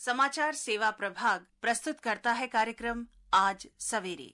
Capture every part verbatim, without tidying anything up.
समाचार सेवा प्रभाग प्रस्तुत करता है कार्यक्रम आज सवेरे।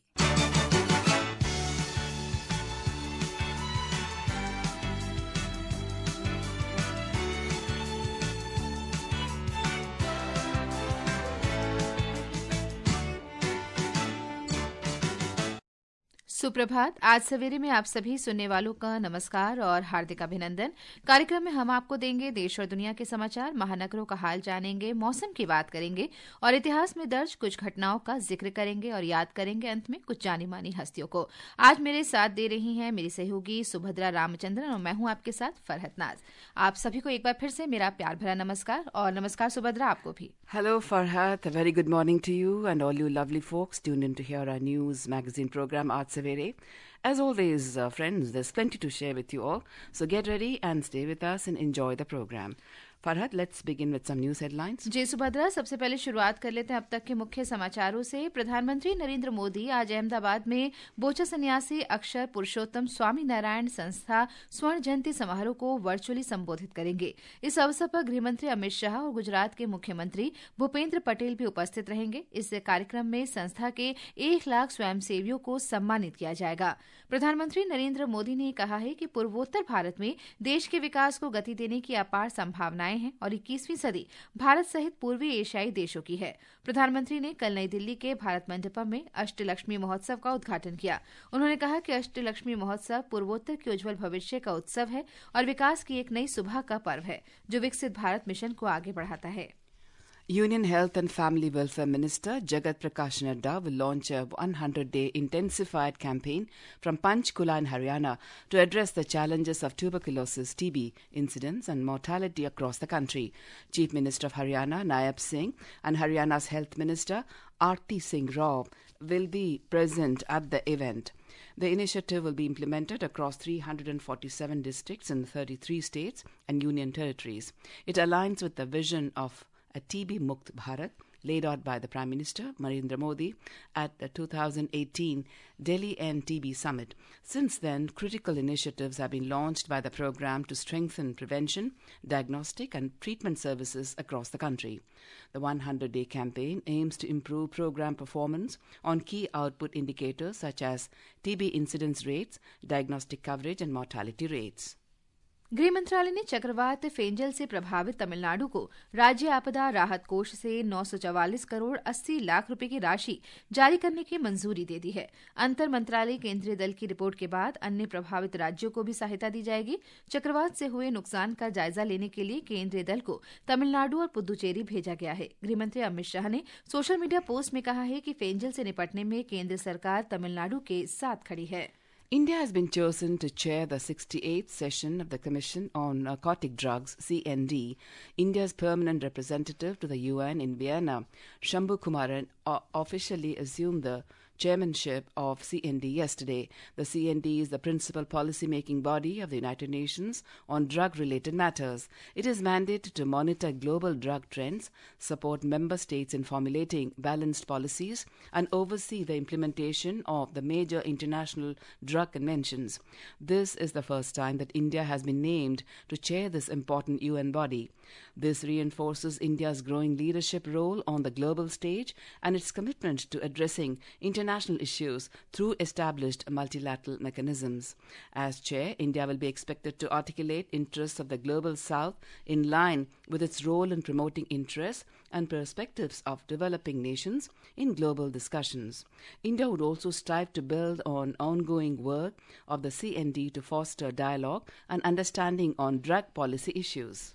सुप्रभात। आज सवेरे में आप सभी सुनने वालों का नमस्कार और हार्दिक अभिनंदन। कार्यक्रम में हम आपको देंगे देश और दुनिया के समाचार, महानगरों का हाल जानेंगे, मौसम की बात करेंगे और इतिहास में दर्ज कुछ घटनाओं का जिक्र करेंगे और याद करेंगे अंत में कुछ जानी मानी हस्तियों को। आज मेरे साथ दे रही हैं मेरी सहयोगी सुभद्रा रामचंद्रन और मैं हूं आपके साथ फरहत नाज। आप सभी को एक बार फिर से मेरा प्यार भरा नमस्कार और नमस्कार सुभद्रा आपको भी। Hello Farhat, a very good morning to you and all you lovely folks tuned in to hear our news magazine program Aaj Savere. As always, uh, friends, there's plenty to share with you all, so get ready and stay with us and enjoy the program. Farhat, let's begin with some news headlines. जी सुभद्रा, सबसे पहले शुरुआत कर लेते हैं अब तक के मुख्य समाचारों से। प्रधानमंत्री नरेंद्र मोदी आज अहमदाबाद में बोचा सन्यासी अक्षर पुरुषोत्तम स्वामी नारायण संस्था स्वर्ण जयंती समारोह को वर्चुअली संबोधित करेंगे। इस अवसर पर गृहमंत्री अमित शाह और गुजरात के मुख्यमंत्री भूपेंद्र पटेल भी उपस्थित रहेंगे। इस कार्यक्रम में संस्था के एक लाख स्वयंसेवियों को सम्मानित किया जाएगा। प्रधानमंत्री नरेंद्र मोदी ने कहा है कि पूर्वोत्तर भारत में देश के विकास को गति देने की अपार संभावनाएं हैं और इक्कीसवीं सदी भारत सहित पूर्वी एशियाई देशों की है। प्रधानमंत्री ने कल नई दिल्ली के भारत मंडपम में अष्टलक्ष्मी महोत्सव का उद्घाटन किया। उन्होंने कहा कि अष्टलक्ष्मी महोत्सव पूर्वोत्तर के उज्जवल भविष्य का उत्सव है और विकास की एक नई सुबह का पर्व है जो विकसित भारत मिशन को आगे बढ़ाता है। Union Health and Family Welfare Minister Jagat Prakash Nadda will launch a one hundred day intensified campaign from Panchkula in Haryana to address the challenges of tuberculosis, T B incidents and mortality across the country. Chief Minister of Haryana, Nayab Singh, and Haryana's Health Minister, Aarti Singh Rao, will be present at the event. The initiative will be implemented across three hundred forty-seven districts in thirty-three states and union territories. It aligns with the vision of a T B Mukt Bharat laid out by the Prime Minister Narendra Modi at the two thousand eighteen Delhi End T B Summit. Since then, critical initiatives have been launched by the program to strengthen prevention, diagnostic and treatment services across the country. The one hundred day campaign aims to improve program performance on key output indicators such as T B incidence rates, diagnostic coverage and mortality rates. गृह मंत्रालय ने चक्रवात फेंजल से प्रभावित तमिलनाडु को राज्य आपदा राहत कोष से नौ सौ चवालीस करोड़ अस्सी लाख रुपए की राशि जारी करने की मंजूरी दे दी है। अंतर मंत्रालय केंद्रीय दल की रिपोर्ट के बाद अन्य प्रभावित राज्यों को भी सहायता दी जाएगी। चक्रवात से हुए नुकसान का जायजा लेने के लिए केंद्रीय दल को तमिलनाडु और पुदुचेरी भेजा गया है। गृहमंत्री अमित शाह ने सोशल मीडिया पोस्ट में कहा है कि फेंजल से निपटने में केंद्र सरकार तमिलनाडु के साथ खड़ी है। India has been chosen to chair the sixty-eighth session of the Commission on Narcotic Drugs, C N D. India's permanent representative to the U N in Vienna, Shambhu Kumaran, uh, officially assumed the chairmanship of C N D yesterday. The C N D is the principal policy-making body of the United Nations on drug-related matters. It is mandated to monitor global drug trends, support member states in formulating balanced policies, and oversee the implementation of the major international drug conventions. This is the first time that India has been named to chair this important U N body. This reinforces India's growing leadership role on the global stage and its commitment to addressing international issues through established multilateral mechanisms. As chair, India will be expected to articulate interests of the global south in line with its role in promoting interests and perspectives of developing nations in global discussions. India would also strive to build on ongoing work of the C N D to foster dialogue and understanding on drug policy issues.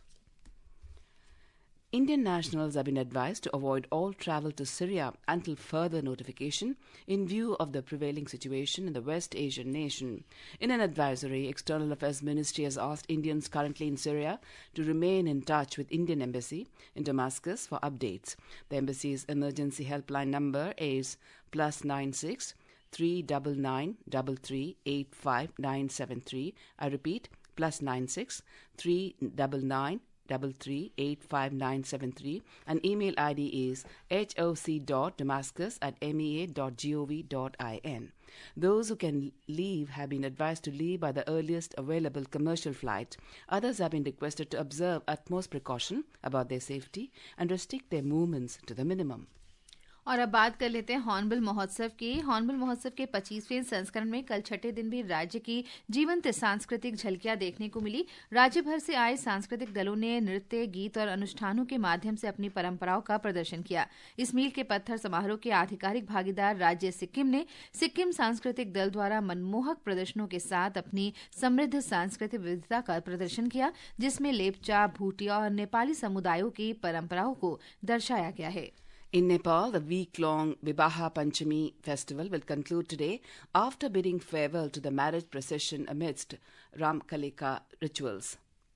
Indian nationals have been advised to avoid all travel to Syria until further notification in view of the prevailing situation in the West Asian nation. In an advisory, External Affairs Ministry has asked Indians currently in Syria to remain in touch with Indian Embassy in Damascus for updates. The embassy's emergency helpline number is plus nine six three nine nine three three eight five nine seven three. I repeat, plus nine six three nine nine three three eight five nine seven three, and email I D is hoc.damascus at mea dot gov dot in. Those who can leave have been advised to leave by the earliest available commercial flight. Others have been requested to observe utmost precaution about their safety and restrict their movements to the minimum. और अब बात कर लेते हैं hornbill महोत्सव की। Hornbill महोत्सव के पच्चीसवें संस्करण में कल छठे दिन भी राज्य की जीवंत सांस्कृतिक झलकियां देखने को मिली। राज्य भर से आए सांस्कृतिक दलों ने नृत्य, गीत और अनुष्ठानों के माध्यम से अपनी परंपराओं का प्रदर्शन किया। इस मील के पत्थर समारोह के आधिकारिक भागीदार राज्य सिक्किम ने सिक्किम सांस्कृतिक दल द्वारा मनमोहक प्रदर्शनों के साथ अपनी समृद्ध सांस्कृतिक विविधता का प्रदर्शन किया, जिसमें लेपचा, भूटिया और नेपाली समुदायों की परंपराओं को दर्शाया गया है। In Nepal, the week-long Vibaha Panchami festival will conclude today after bidding farewell to the marriage procession amidst Ramkalika rituals.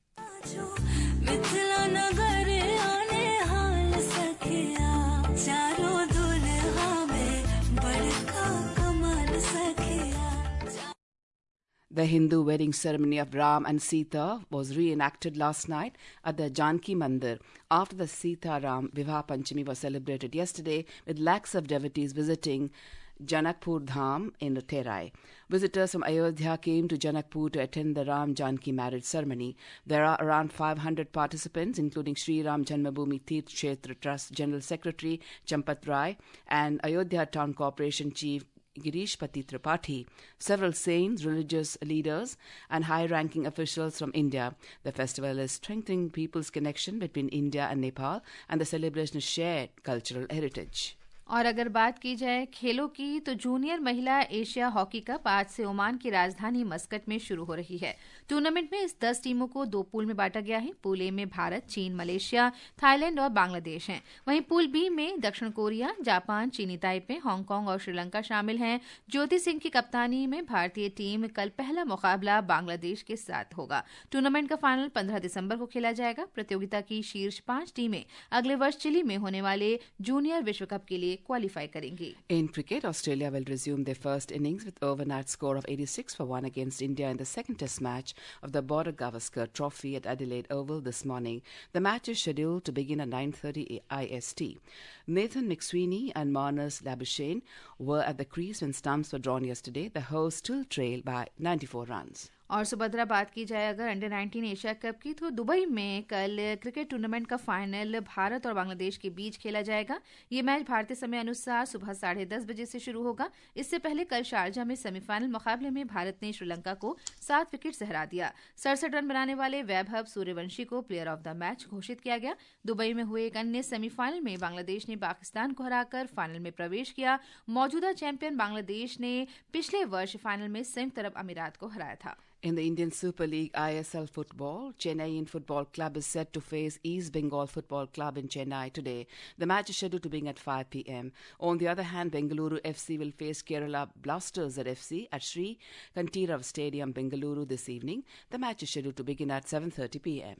The Hindu wedding ceremony of Ram and Sita was reenacted last night at the Janki Mandir after the Sita Ram Vivah Panchami was celebrated yesterday, with lakhs of devotees visiting Janakpur Dham in Terai. Visitors from Ayodhya came to Janakpur to attend the Ram Janki marriage ceremony. There are around five hundred participants, including Sri Ram Janmabhoomi Tirth Kshetra Trust General Secretary Champat Rai and Ayodhya Town Corporation Chief Girish Pati Tripathi, several saints, religious leaders, and high-ranking officials from India. The festival is strengthening people's connection between India and Nepal and the celebration of shared cultural heritage. और अगर बात की जाए खेलों की, तो junior महिला Asia hockey cup आज से ओमान की राजधानी मस्कट में शुरू हो रही है। टूर्नामेंट में इस दस टीमों को दो पूल में बांटा गया है। पूल ए में भारत, चीन, मलेशिया, थाईलैंड और बांग्लादेश हैं। वहीं पूल बी में दक्षिण कोरिया, जापान, चीनी ताइपे, हांगकांग और श्रीलंका शामिल हैं। ज्योति सिंह की कप्तानी में भारतीय टीम कल पहला मुकाबला बांग्लादेश के साथ होगा। टूर्नामेंट का फाइनल पंद्रह दिसंबर को खेला जाएगा। प्रतियोगिता की शीर्ष पांच टीमें अगले वर्ष चिली में होने वाले जूनियर विश्व कप के लिए क्वालिफाई करेंगी। In cricket, Australia will resume their first innings with overnight score of eighty-six for one against India in the second test match of the Border Gavaskar Trophy at Adelaide Oval this morning. The match is scheduled to begin at nine thirty I S T. Nathan McSweeney and Marnus Labuschagne were at the crease when stumps were drawn yesterday. The hosts still trail by ninety-four runs. और सुभद्रा, बात की जाए अगर under nineteen Asia cup की, तो Dubai में कल cricket tournament का फाइनल भारत और बांग्लादेश के बीच खेला जाएगा। ये मैच भारतीय समय अनुसार सुबह साढ़े दस बजे से शुरू होगा। इससे पहले कल शारजा में सेमीफाइनल मुकाबले में भारत ने श्रीलंका को सात विकेट से हरा दिया। सड़सठ रन बनाने वाले वैभव सूर्यवंशी को प्लेयर ऑफ द मैच घोषित किया गया। दुबई में हुए एक अन्य सेमीफाइनल में बांग्लादेश ने पाकिस्तान को हराकर फाइनल में प्रवेश किया। मौजूदा चैंपियन बांग्लादेश ने पिछले वर्ष फाइनल में संयुक्त अरब अमीरात को हराया था। In the Indian Super League I S L football, Chennai Football Club is set to face East Bengal Football Club in Chennai today. The match is scheduled to begin at five p m. On the other hand, Bengaluru F C will face Kerala Blasters at F C at Sri Kantirav Stadium, Bengaluru this evening. The match is scheduled to begin at seven thirty p m.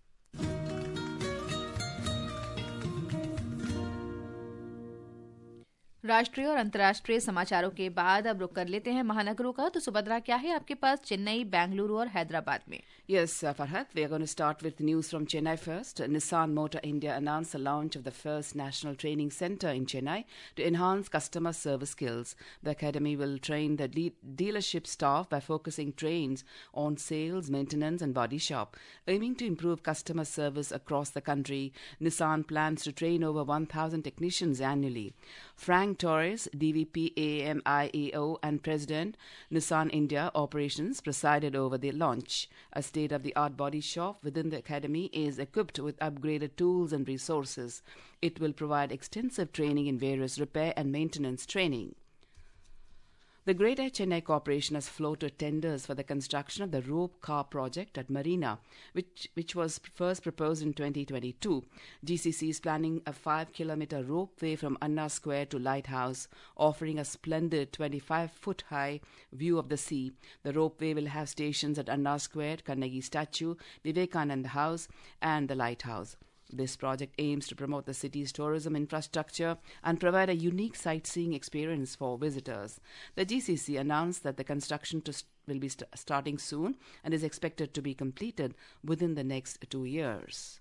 राष्ट्रीय और अंतर्राष्ट्रीय समाचारों के बाद अब रुक कर लेते हैं महानगरों का। तो सुभद्रा, क्या है आपके पास चेन्नई, बेंगलुरु और हैदराबाद में? Yes, uh, Farhat, we are going to start with news from Chennai first. Nissan Motor India announced the launch of the first national training center in Chennai to enhance customer service skills. The academy will train the de- dealership staff by focusing trains on sales, maintenance and body shop. Aiming to improve customer service across the country, Nissan plans to train over one thousand technicians annually. Frank Torres, D V P A M I E O and President, Nissan India Operations, presided over the launch. A state-of-the-art body shop within the academy is equipped with upgraded tools and resources. It will provide extensive training in various repair and maintenance training. The Greater Chennai Corporation has floated tenders for the construction of the rope car project at Marina, which, which was first proposed in twenty twenty-two. G C C is planning a five kilometer ropeway from Anna Square to Lighthouse, offering a splendid twenty-five foot high view of the sea. The ropeway will have stations at Anna Square, Kannagi Statue, Vivekananda House, and the Lighthouse. This project aims to promote the city's tourism infrastructure and provide a unique sightseeing experience for visitors. The G C C announced that the construction to st- will be st- starting soon and is expected to be completed within the next two years.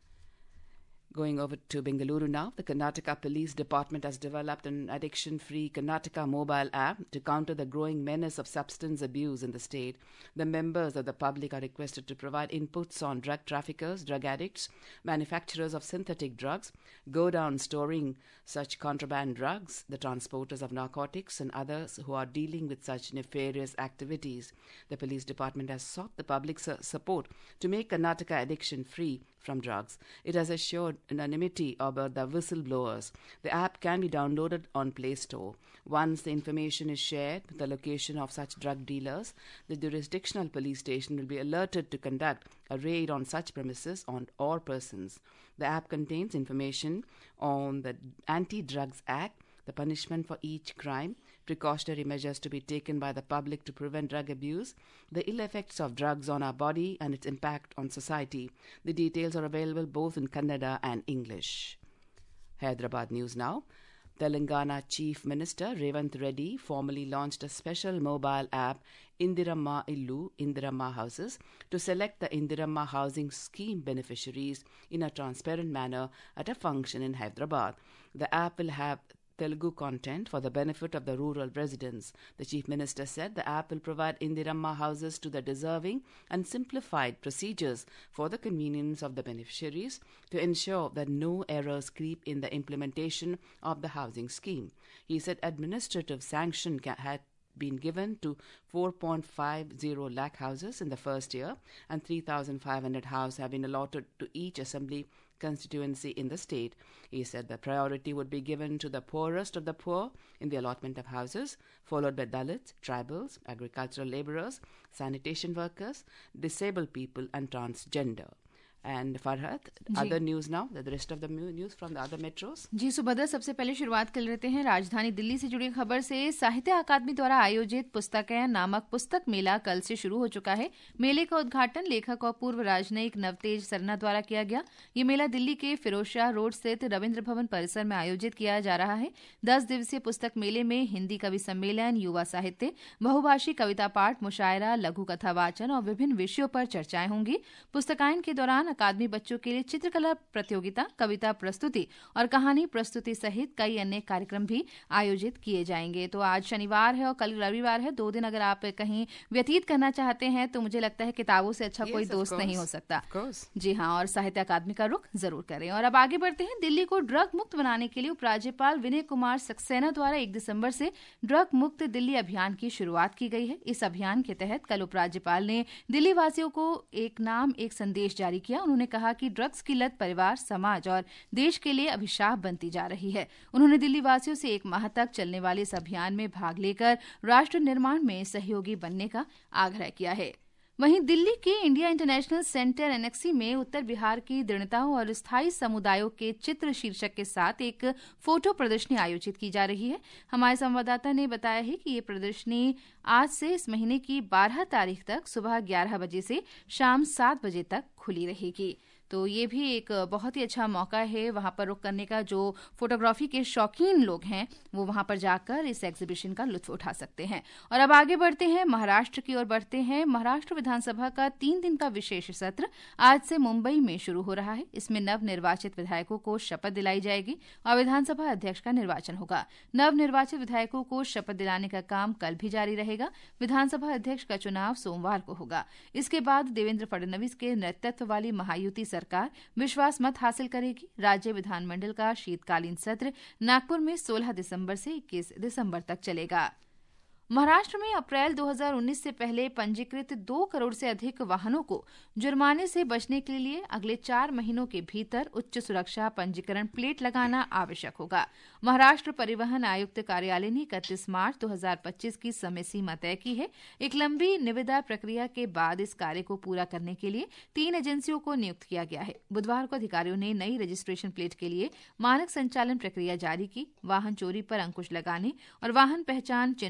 Going over to Bengaluru now, the Karnataka Police Department has developed an addiction-free Karnataka mobile app to counter the growing menace of substance abuse in the state. The members of the public are requested to provide inputs on drug traffickers, drug addicts, manufacturers of synthetic drugs, go down storing such contraband drugs, the transporters of narcotics, and others who are dealing with such nefarious activities. The police department has sought the public's su- support to make Karnataka addiction-free from drugs. It has assured anonymity about the whistleblowers. The app can be downloaded on Play Store. Once the information is shared with the location of such drug dealers, the jurisdictional police station will be alerted to conduct a raid on such premises on or persons. The app contains information on the Anti-Drugs Act, the punishment for each crime, precautionary measures to be taken by the public to prevent drug abuse, the ill effects of drugs on our body and its impact on society. The details are available both in Kannada and English. Hyderabad news now. Telangana Chief Minister Revant Reddy formally launched a special mobile app, Indiramma Illu, Indiramma Houses, to select the Indiramma Housing Scheme beneficiaries in a transparent manner at a function in Hyderabad. The app will have Telugu content for the benefit of the rural residents. The Chief Minister said the app will provide Indiramma houses to the deserving and simplified procedures for the convenience of the beneficiaries to ensure that no errors creep in the implementation of the housing scheme. He said administrative sanction ca- had been given to four point five zero lakh houses in the first year, and three thousand five hundred houses have been allotted to each assembly constituency in the state. He said the priority would be given to the poorest of the poor in the allotment of houses, followed by Dalits, tribals, agricultural laborers, sanitation workers, disabled people and transgender. And Farhat, other news now, the rest of the news from the other metros. जी सुभद्रा, सबसे पहले शुरुआत कर लेते हैं राजधानी दिल्ली से जुड़ी खबर से। साहित्य अकादमी द्वारा आयोजित पुस्तकें नामक पुस्तक मेला कल से शुरू हो चुका है। मेले का उद्घाटन लेखक और पूर्व राजनयिक नवतेज सरना द्वारा किया गया। ये मेला दिल्ली के फिरोजशाह रोड स्थित रविंद्र भवन परिसर में आयोजित किया जा रहा है। दस दिवसीय पुस्तक मेले में हिंदी कवि सम्मेलन, युवा साहित्य, बहुभाषी कविता पाठ, मुशायरा, लघु कथा वाचन और विभिन्न विषयों पर चर्चाएं होंगी। पुस्तकायन के दौरान अकादमी बच्चों के लिए चित्रकला प्रतियोगिता, कविता प्रस्तुति और कहानी प्रस्तुति सहित कई अन्य कार्यक्रम भी आयोजित किए जाएंगे। तो आज शनिवार है और कल रविवार है। दो दिन अगर आप कहीं व्यतीत करना चाहते हैं तो मुझे लगता है किताबों से अच्छा yes, कोई दोस्त नहीं हो सकता। जी हाँ, और साहित्य अकादमी का रुख जरूर करें। और अब आगे बढ़ते हैं। दिल्ली को ड्रग मुक्त बनाने के लिए उपराज्यपाल विनय कुमार सक्सेना द्वारा एक दिसंबर से ड्रग मुक्त दिल्ली अभियान की शुरुआत की गई है। इस अभियान के तहत कल उपराज्यपाल ने दिल्ली वासियों को एक नाम एक संदेश जारी किया। उन्होंने कहा कि ड्रग्स की लत परिवार, समाज और देश के लिए अभिशाप बनती जा रही है। उन्होंने दिल्ली वासियों से एक माह तक चलने वाले इस अभियान में भाग लेकर राष्ट्र निर्माण में सहयोगी बनने का आग्रह किया है। वहीं दिल्ली के इंडिया इंटरनेशनल सेंटर एनेक्सी में उत्तर बिहार की दृढ़ता और स्थायी समुदायों के चित्र शीर्षक के साथ एक फोटो प्रदर्शनी आयोजित की जा रही है। हमारे संवाददाता ने बताया है कि ये प्रदर्शनी आज से इस महीने की बारह तारीख तक सुबह ग्यारह बजे से शाम सात बजे तक खुली रहेगी। तो ये भी एक बहुत ही अच्छा मौका है वहां पर रुक करने का। जो फोटोग्राफी के शौकीन लोग हैं वो वहां पर जाकर इस एग्जीबिशन का लुत्फ उठा सकते हैं। और अब आगे बढ़ते हैं, महाराष्ट्र की ओर बढ़ते हैं। महाराष्ट्र विधानसभा का तीन दिन का विशेष सत्र आज से मुंबई में शुरू हो रहा है। इसमें नव निर्वाचित विधायकों को शपथ दिलाई जाएगी और विधानसभा अध्यक्ष का निर्वाचन होगा। नव निर्वाचित विधायकों को शपथ दिलाने का काम कल भी जारी रहेगा। विधानसभा अध्यक्ष का चुनाव सोमवार को होगा। इसके बाद देवेंद्र फडणवीस के नेतृत्व वाली महायुति सरकार विश्वास मत हासिल करेगी। राज्य विधानमंडल का शीतकालीन सत्र नागपुर में सोलह दिसंबर से इक्कीस दिसंबर तक चलेगा। महाराष्ट्र में अप्रैल दो हज़ार उन्नीस से पहले पंजीकृत दो करोड़ से अधिक वाहनों को जुर्माने से बचने के लिए अगले चार महीनों के भीतर उच्च सुरक्षा पंजीकरण प्लेट लगाना आवश्यक होगा। महाराष्ट्र परिवहन आयुक्त कार्यालय ने इकतीस मार्च दो हज़ार पच्चीस की समय सीमा तय की है। एक लंबी निविदा प्रक्रिया के बाद इस कार्य को पूरा करने के लिए तीन एजेंसियों को नियुक्त किया गया है। बुधवार को अधिकारियों ने नई रजिस्ट्रेशन प्लेट के लिए मानक संचालन प्रक्रिया जारी की। वाहन चोरी पर अंकुश लगाने और वाहन पहचान चिन्हों में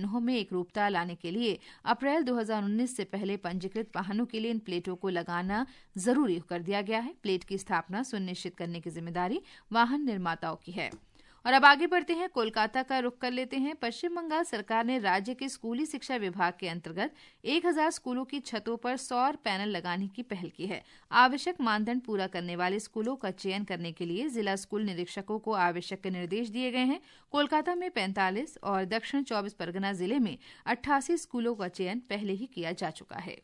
एकरूपता लाने के लिए अप्रैल दो हज़ार उन्नीस से पहले पंजीकृत वाहनों के लिए इन प्लेटों को लगाना जरूरी कर दिया गया है। प्लेट की स्थापना सुनिश्चित करने की जिम्मेदारी वाहन निर्माताओं की है। और अब आगे बढ़ते हैं, कोलकाता का रुख कर लेते हैं। पश्चिम बंगाल सरकार ने राज्य के स्कूली शिक्षा विभाग के अंतर्गत एक हज़ार स्कूलों की छतों पर सौर पैनल लगाने की पहल की है। आवश्यक मानदंड पूरा करने वाले स्कूलों का चयन करने के लिए जिला स्कूल निरीक्षकों को आवश्यक निर्देश दिए गए हैं। कोलकाता में पैंतालीस और दक्षिण चौबीस परगना जिले में अट्ठासी स्कूलों का चयन पहले ही किया जा चुका है।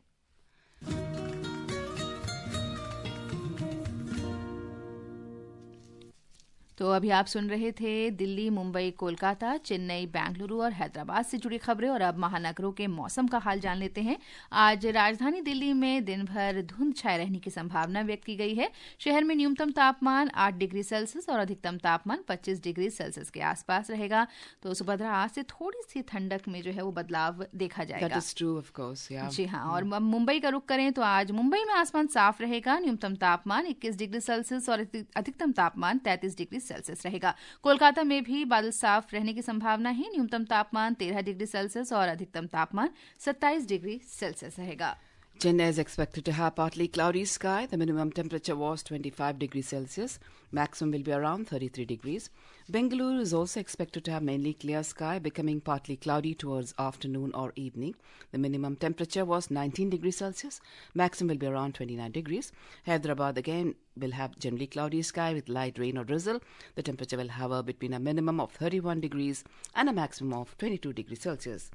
तो अभी आप सुन रहे थे दिल्ली, मुंबई, कोलकाता, चेन्नई, बेंगलुरु और हैदराबाद से जुड़ी खबरें। और अब महानगरों के मौसम का हाल जान लेते हैं। आज राजधानी दिल्ली में दिन भर धुंध छाए रहने की संभावना व्यक्त की गई है। शहर में न्यूनतम तापमान आठ डिग्री सेल्सियस और अधिकतम तापमान पच्चीस डिग्री सेल्सियस के आसपास रहेगा। तो सुभद्रा, आज से थोड़ी सी ठंडक में जो है वो बदलाव देखा जाएगा। That is true, of course, yeah. जी हाँ। और मुंबई का रुख करें तो आज मुंबई में आसमान साफ रहेगा। न्यूनतम तापमान इक्कीस डिग्री सेल्सियस और अधिकतम तापमान तैंतीस डिग्री सेल्सियस रहेगा। कोलकाता में भी बादल साफ रहने की संभावना है। न्यूनतम तापमान तेरह डिग्री सेल्सियस और अधिकतम तापमान सत्ताईस डिग्री सेल्सियस रहेगा। Chennai is expected to have partly cloudy sky. The minimum temperature was twenty-five degrees Celsius. Maximum will be around thirty-three degrees. Bengaluru is also expected to have mainly clear sky, becoming partly cloudy towards afternoon or evening. The minimum temperature was nineteen degrees Celsius. Maximum will be around twenty-nine degrees. Hyderabad again will have generally cloudy sky with light rain or drizzle. The temperature will hover between a minimum of thirty-one degrees and a maximum of twenty-two degrees Celsius.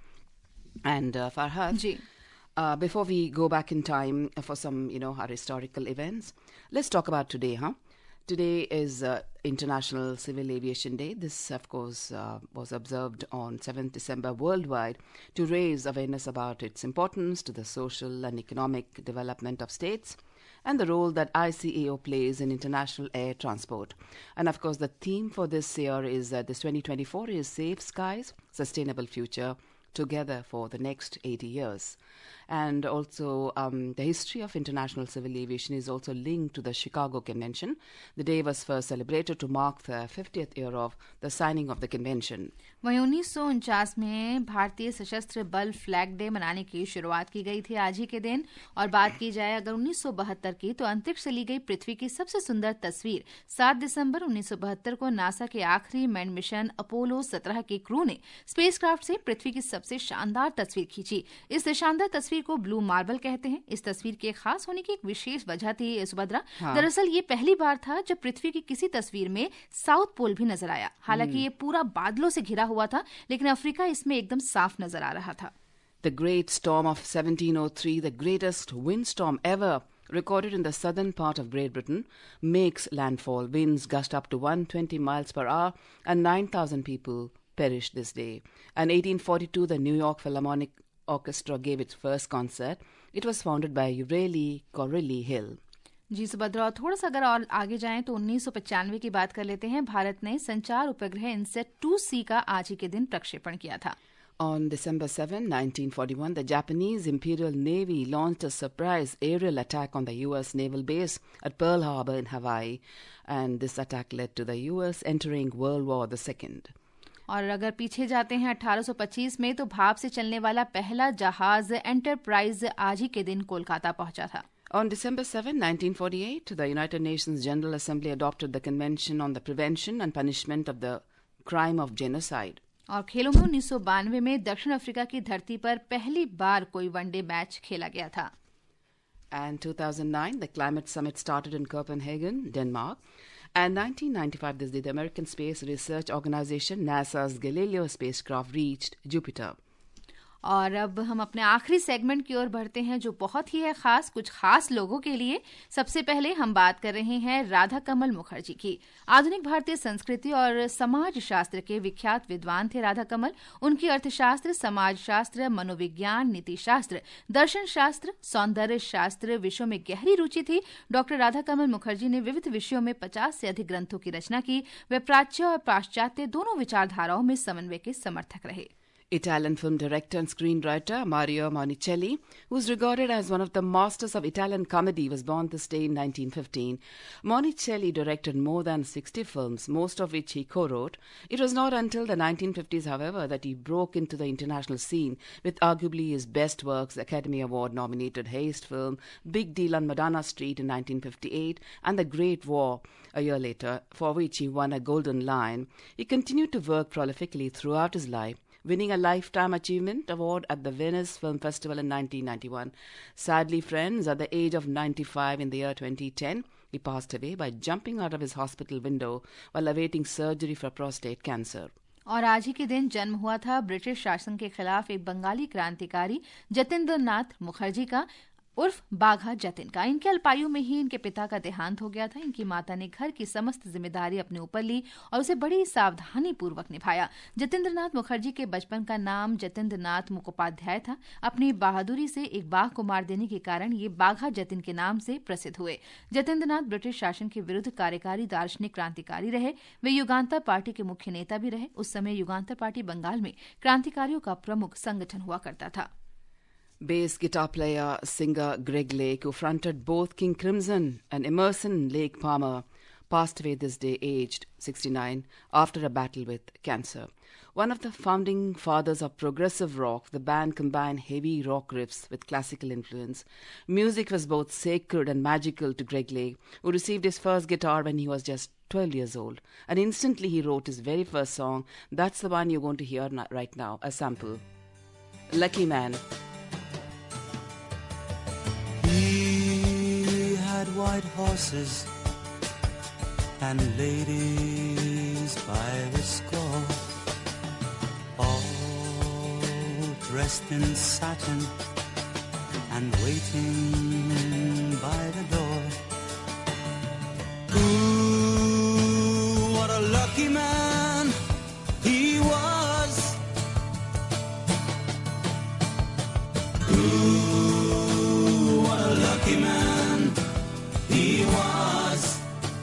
And uh, Farhad, ji Uh, before we go back in time for some, you know, our historical events, let's talk about today, huh? Today is uh, International Civil Aviation Day. This, of course, uh, was observed on seventh December worldwide to raise awareness about its importance to the social and economic development of states and the role that I C A O plays in international air transport. And, of course, the theme for this year is uh, this twenty twenty-four is Safe Skies, Sustainable Future, Together for the next eighty years. And also, um, the history of international civil aviation is also linked to the Chicago Convention. The day was first celebrated to mark the fiftieth year of the signing of the convention. वहीं उन्नीस सौ उनचास में भारतीय सशस्त्र बल flag day मनाने की शुरुआत की गई थी आज ही के दिन। और बात की जाए अगर उन्नीस सौ बहत्तर की, तो अंतरिक्ष से ली गई पृथ्वी की सबसे सुंदर तस्वीर सात दिसंबर उन्नीस सौ बहत्तर को नासा के आखिरी मैन मिशन अपोलो सत्रह के क्रू ने स्पेसक्राफ्ट से पृथ्वी की सबसे शानदार तस्वीर खींची। इस शानदार तस्वीर को ब्लू मार्बल कहते हैं। इस तस्वीर के खास होने की एक विशेष वजह थी सुभद्रा। हाँ। दरअसल ये पहली बार था जब पृथ्वी की किसी तस्वीर में साउथ पोल भी नजर आया। हालांकि ये पूरा बादलों से घिरा हुआ था, लेकिन अफ्रीका इसमें एकदम साफ नजर आ रहा था। The great storm of seventeen oh three, the greatest windstorm ever recorded in the southern part of Great Britain, makes landfall. Winds gust up to one hundred twenty miles per hour and nine thousand people perished this day. And eighteen forty-two, the New York Philharmonic Orchestra gave its first concert. It was founded by Ureli Corelli Hill. जी सुभद्रा, और थोड़ा सा अगर और आगे जाएं तो उन्नीस सौ पचानवे की बात कर लेते हैं। भारत ने संचार उपग्रह इनसेट टू सी का आज ही के दिन प्रक्षेपण किया था। On December seventh, nineteen forty-one, the Japanese Imperial Navy launched a surprise aerial attack on the U S naval base at Pearl Harbor in Hawaii, and this attack led to the U S entering World War the Second. और अगर पीछे जाते हैं अठारह सौ पच्चीस में, तो भाप से चलने वाला पहला जहाज एंटरप्राइज आज ही के दिन कोलकाता पहुंचा था। On December seventh, nineteen forty-eight, the United Nations General Assembly adopted the Convention on the Prevention and Punishment of the Crime of Genocide. और खेलों में उन्नीस सौ बानवे में दक्षिण अफ्रीका की धरती पर पहली बार कोई वनडे मैच खेला गया था। And two thousand nine, the climate summit started in Copenhagen, Denmark. And nineteen ninety-five, this day, the American Space Research Organization, NASA's Galileo spacecraft reached Jupiter. और अब हम अपने आखिरी सेगमेंट की ओर बढ़ते हैं, जो बहुत ही है खास, कुछ खास लोगों के लिए। सबसे पहले हम बात कर रहे हैं राधा कमल मुखर्जी की। आधुनिक भारतीय संस्कृति और समाज शास्त्र के विख्यात विद्वान थे राधा कमल। उनकी अर्थशास्त्र, समाज शास्त्र, मनोविज्ञान, नीति शास्त्र, दर्शन शास्त्र, सौंदर्य शास्त्र विषयों में गहरी रुचि थी। डॉक्टर राधा कमल मुखर्जी ने विविध विषयों में पचास से अधिक ग्रंथों की रचना की। वे प्राच्य और पाश्चात्य दोनों विचारधाराओं में समन्वय के समर्थक रहे। Italian film director and screenwriter Mario Monicelli, who is regarded as one of the masters of Italian comedy, was born this day in nineteen fifteen. Monicelli directed more than sixty films, most of which he co-wrote. It was not until the nineteen fifties, however, that he broke into the international scene with arguably his best works, the Academy Award-nominated heist film Big Deal on Madonna Street in nineteen fifty-eight and The Great War a year later, for which he won a Golden Lion. He continued to work prolifically throughout his life, winning a Lifetime Achievement Award at the Venice Film Festival in nineteen ninety-one. Sadly, friends, at the age of ninety-five in the year twenty ten, he passed away by jumping out of his hospital window while awaiting surgery for prostate cancer. और आज ही के दिन जन्म हुआ था British शासन के खिलाफ एक बंगाली क्रांतिकारी जतिंद्र नाथ मुखर्जी का, उर्फ बाघा जतिन का। इनके अल्पायु में ही इनके पिता का देहांत हो गया था। इनकी माता ने घर की समस्त जिम्मेदारी अपने ऊपर ली और उसे बड़ी सावधानी पूर्वक निभाया। जतिंद्र नाथ मुखर्जी के बचपन का नाम जतिंद्र नाथ मुखोपाध्याय था। अपनी बहादुरी से एक बाघ को मार देने के कारण ये बाघा जतिन के नाम से प्रसिद्ध हुए। जतिंद्र नाथ ब्रिटिश शासन के विरुद्ध कार्यकारी दार्शनिक क्रांतिकारी रहे। वे युगांतर पार्टी के मुख्य नेता भी रहे। उस समय युगांतर पार्टी बंगाल में क्रांतिकारियों का प्रमुख संगठन हुआ करता था। Bass guitar player, singer Greg Lake, who fronted both King Crimson and Emerson Lake Palmer, passed away this day aged sixty-nine after a battle with cancer. One of the founding fathers of progressive rock, the band combined heavy rock riffs with classical influence. Music was both sacred and magical to Greg Lake, who received his first guitar when he was just twelve years old. And instantly he wrote his very first song. That's the one you're going to hear right now, a sample. Lucky Man. He had white horses and ladies by the score, all dressed in satin and waiting by the door. Ooh, what a lucky man he was. Ooh, lucky man he was.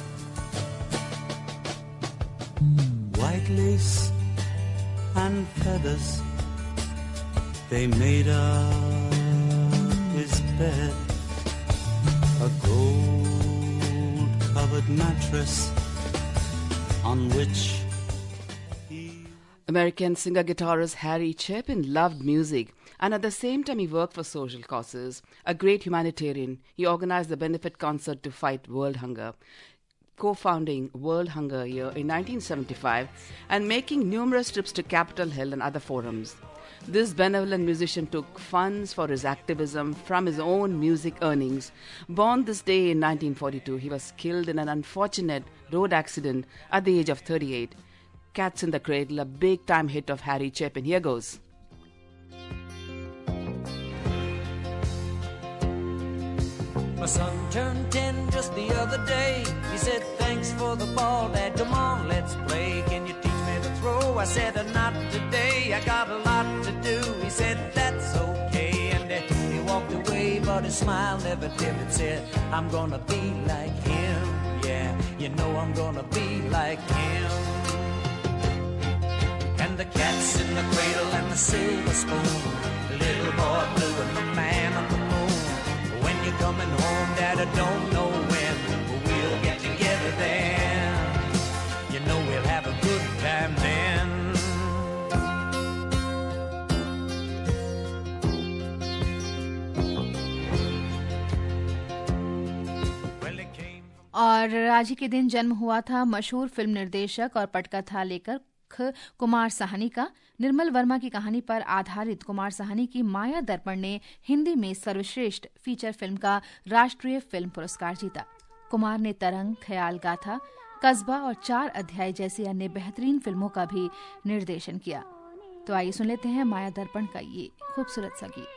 White lace and feathers, they made up his bed. A gold covered mattress on which he... American singer-guitarist Harry Chapin loved music, and at the same time he worked for social causes. A great humanitarian, he organized the benefit concert to fight world hunger, co-founding World Hunger Year in nineteen seventy-five and making numerous trips to Capitol Hill and other forums. This benevolent musician took funds for his activism from his own music earnings. Born this day in nineteen forty-two, he was killed in an unfortunate road accident at the age of thirty-eight. Cats in the Cradle, a big-time hit of Harry Chapin. Here goes. My son turned ten just the other day. He said, thanks for the ball, Dad, come on, let's play. Can you teach me to throw? I said, not today, I got a lot to do. He said, that's okay, and uh, he walked away, but his smile never dimmed. Said, I'm gonna be like him, yeah, you know I'm gonna be like him. And the cat's in the cradle and the silver spoon, the little boy blue and the man on the moon. When you're coming home, Dad, I don't know when, but we'll get together then. You know we'll have a good time then. Well, it came from... और आज ही के दिन जन्म हुआ था मशहूर film निर्देशक और पटकथा लेखक कुमार साहनी का। निर्मल वर्मा की कहानी पर आधारित कुमार साहनी की माया दर्पण ने हिंदी में सर्वश्रेष्ठ फीचर फिल्म का राष्ट्रीय फिल्म पुरस्कार जीता। कुमार ने तरंग, ख्याल गाथा, कस्बा और चार अध्याय जैसी अन्य बेहतरीन फिल्मों का भी निर्देशन किया। तो आइए सुन लेते हैं माया दर्पण का ये खूबसूरत सा गीत।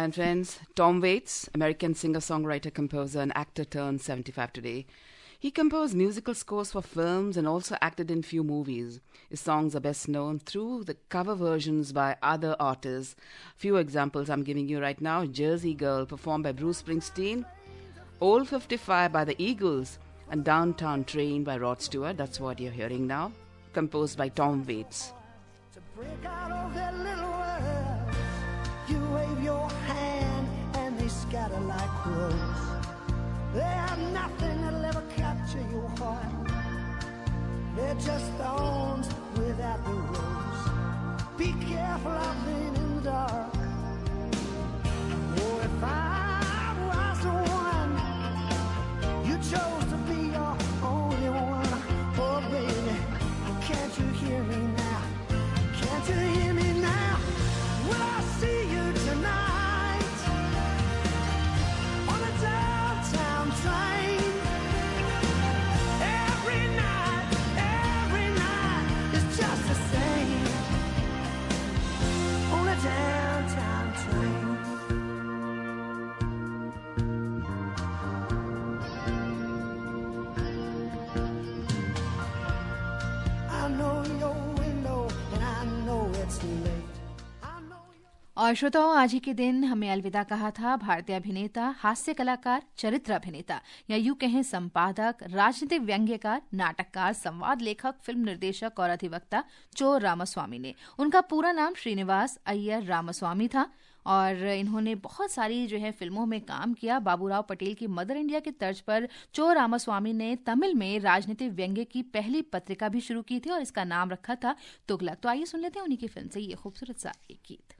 And friends, Tom Waits, American singer-songwriter, composer, and actor turned seventy-five today. He composed musical scores for films and also acted in few movies. His songs are best known through the cover versions by other artists. Few examples I'm giving you right now. Jersey Girl, performed by Bruce Springsteen. Old fifty-five by the Eagles. And Downtown Train by Rod Stewart. That's what you're hearing now. Composed by Tom Waits. To break out of that little world, you wave your hand and they scatter like crows. They have nothing that'll ever capture your heart. They're just stones without the rose. Be careful of them in the dark. Oh, if I was the one you chose to be your only one, oh baby, can't you hear me now? Can't you hear me now? Will I see you tonight on a downtown train? Every night, every night is just the same on a downtown train. I know your window and I know it's late. I know your और श्रोताओं, आज ही के दिन हमें अलविदा कहा था भारतीय अभिनेता, हास्य कलाकार, चरित्र अभिनेता या यूं कहें संपादक, राजनीतिक व्यंग्यकार, नाटककार, संवाद लेखक, फिल्म निर्देशक और अधिवक्ता चोर रामास्वामी ने। उनका पूरा नाम श्रीनिवास अय्यर रामास्वामी था और इन्होंने बहुत सारी जो है फिल्मों में काम किया। बाबूराव पटेल की मदर इंडिया के तर्ज पर चोर रामास्वामी ने तमिल में राजनीतिक व्यंग्य की पहली पत्रिका भी शुरू की थी और इसका नाम रखा था तुगलक। तो आइए सुन लेते हैं उन्हीं की फिल्म से ये खूबसूरत सा एक गीत।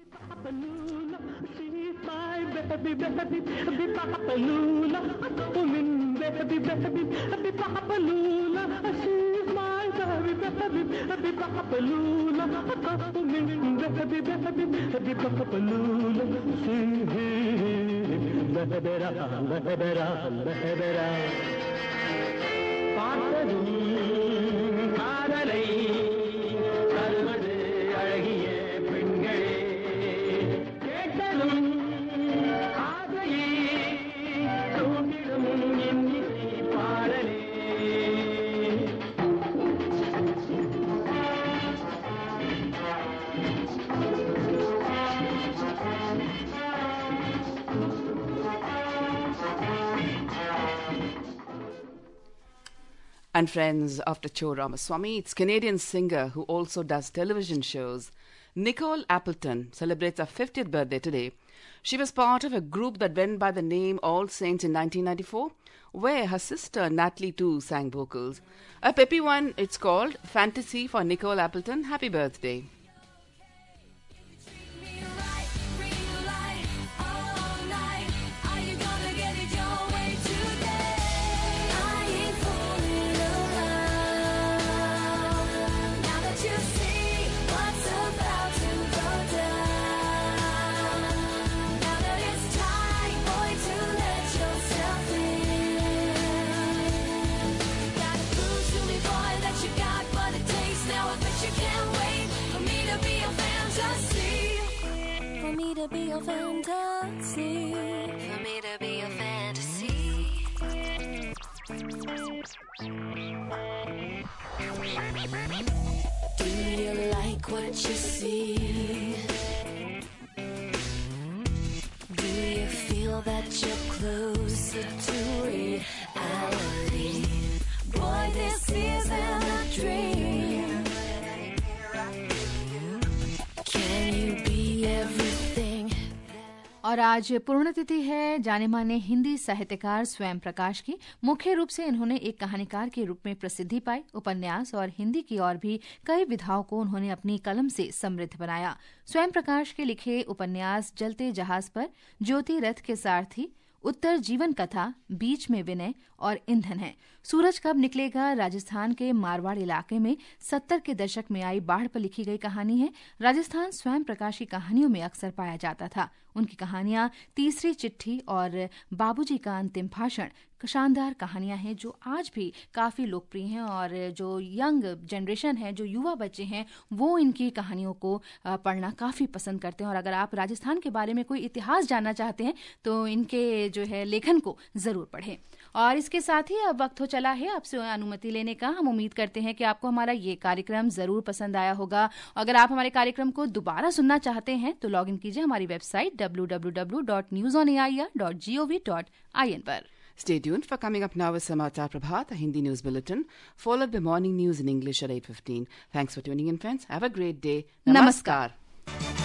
And friends, after Chor Ramaswamy, it's Canadian singer who also does television shows. Nicole Appleton celebrates her fiftieth birthday today. She was part of a group that went by the name All Saints in nineteen ninety-four, where her sister Natalie too sang vocals. A peppy one, it's called Fantasy for Nicole Appleton. Happy birthday. To be a fantasy, for me to be a fantasy. Do you like what you see? Do you feel that you're closer to reality? Boy, this isn't a dream. Can you be everything? और आज पुण्यतिथि है जाने माने हिंदी साहित्यकार स्वयं प्रकाश की। मुख्य रूप से इन्होंने एक कहानीकार के रूप में प्रसिद्धि पाई। उपन्यास और हिंदी की और भी कई विधाओं को उन्होंने अपनी कलम से समृद्ध बनाया। स्वयं प्रकाश के लिखे उपन्यास जलते जहाज पर, ज्योति रथ के सारथी, उत्तर जीवन कथा, बीच में विनय और ईंधन है। सूरज कब निकलेगा राजस्थान के मारवाड़ इलाके में सत्तर के दशक में आई बाढ़ पर लिखी गई कहानी है। राजस्थान स्वयं प्रकाश की कहानियों में अक्सर पाया जाता था। उनकी कहानियां तीसरी चिट्ठी और बाबूजी का अंतिम भाषण शानदार कहानियां हैं जो आज भी काफ़ी लोकप्रिय हैं और जो यंग जनरेशन है, जो युवा बच्चे हैं, वो इनकी कहानियों को पढ़ना काफ़ी पसंद करते हैं। और अगर आप राजस्थान के बारे में कोई इतिहास जानना चाहते हैं तो इनके जो है लेखन को ज़रूर पढ़ें। और इसके साथ ही अब वक्त हो चला है आपसे अनुमति लेने का। हम उम्मीद करते हैं कि आपको हमारा ये कार्यक्रम ज़रूर पसंद आया होगा। अगर आप हमारे कार्यक्रम को दोबारा सुनना चाहते हैं तो लॉग इन कीजिए हमारी website W W W dot news on A I R dot G O V dot I N पर। Stay tuned for coming up now with Samachar Prabhat, a Hindi news bulletin, followed by morning news in English at eight fifteen. Thanks for tuning in, friends. Have a great day. Namaskar. Namaskar.